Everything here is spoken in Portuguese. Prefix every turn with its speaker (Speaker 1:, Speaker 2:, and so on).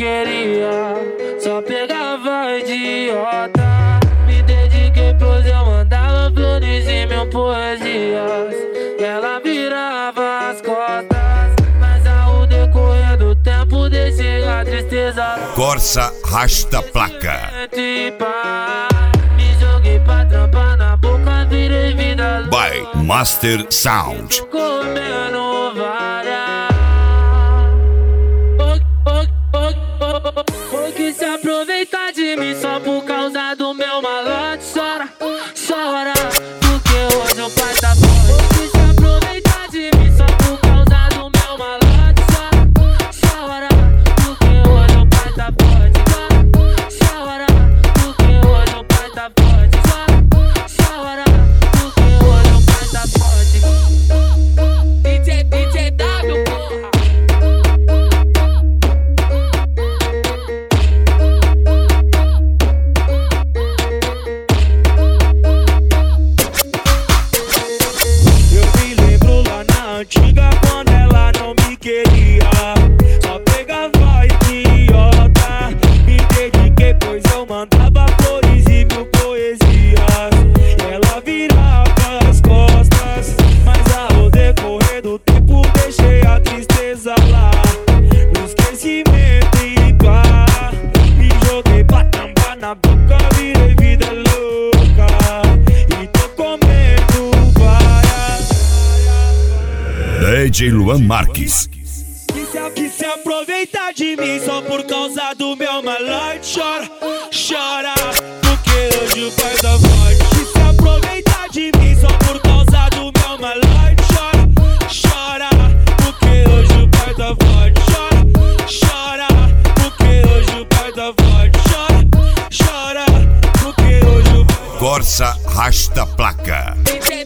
Speaker 1: queria, só pegava idiota. Me dediquei pros eu mandava flores e mil poesias. E ela virava as costas, mas ao decorrer do tempo deixei a tristeza.
Speaker 2: Corsa rasta placa.
Speaker 1: Me joguei pra trampar na boca, virei vida.
Speaker 2: By Master Sound.
Speaker 1: Comendo várias. Porque se aproveitar de mim só por causa do meu malote. Chora, chora, porque hoje o pai tá forte. Porque se aproveitar de mim só por causa do meu malote. Chora, chora, porque hoje o pai tá forte. Chora, porque hoje o pai tá forte. Chora, porque hoje o pai tá forte. DJ W, porra.
Speaker 3: Antiga quando ela não me queria, só pegava idiota. Me dediquei pois eu mandava flores e mil poesias. E ela virava as costas, mas ao decorrer do tempo deixei a tristeza lá no esquecimento e pá. Me joguei pra tampar na boca, virei vida louca e tô comendo várias.
Speaker 2: DJ Luan Marques.
Speaker 3: Que se aproveita de mim só por causa do meu malote. Chora, chora, porque hoje o pai tá forte. Que se aproveita de mim só por causa do meu malote. Chora, chora, porque hoje o pai tá forte. Chora, chora, porque hoje o pai tá forte. Chora, chora, porque hoje o pai.
Speaker 2: Corsa rasta placa.